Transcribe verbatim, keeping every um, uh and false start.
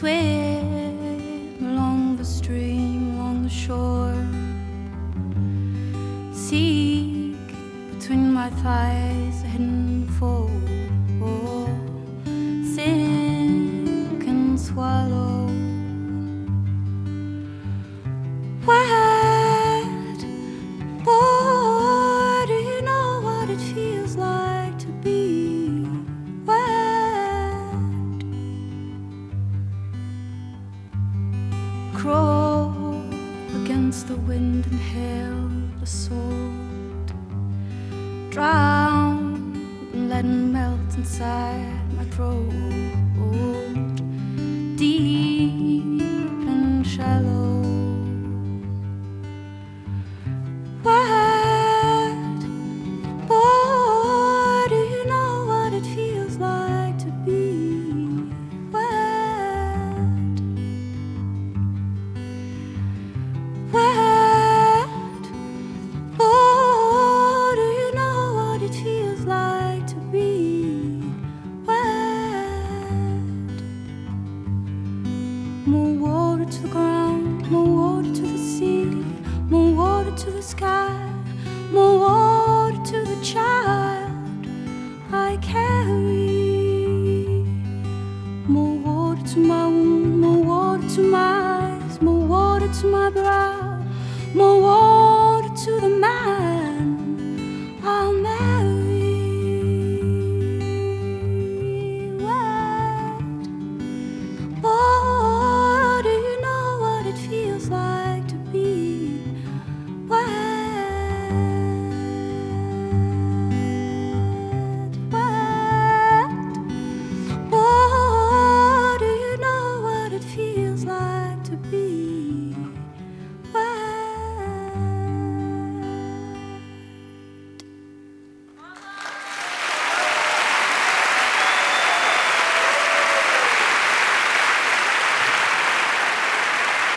swim along the stream, along the shore. Seek between my thighs a hidden foe. Sink and swallow. Wet boy, do you know what it feels like to be wet? Crawl against the wind and hail the salt. Drown and let it melt inside my throat. Deep and shallow. Wet boy, do you know what it feels like to be wet? Wet boy, do you know what it feels like to be wet? More water to the ground, more water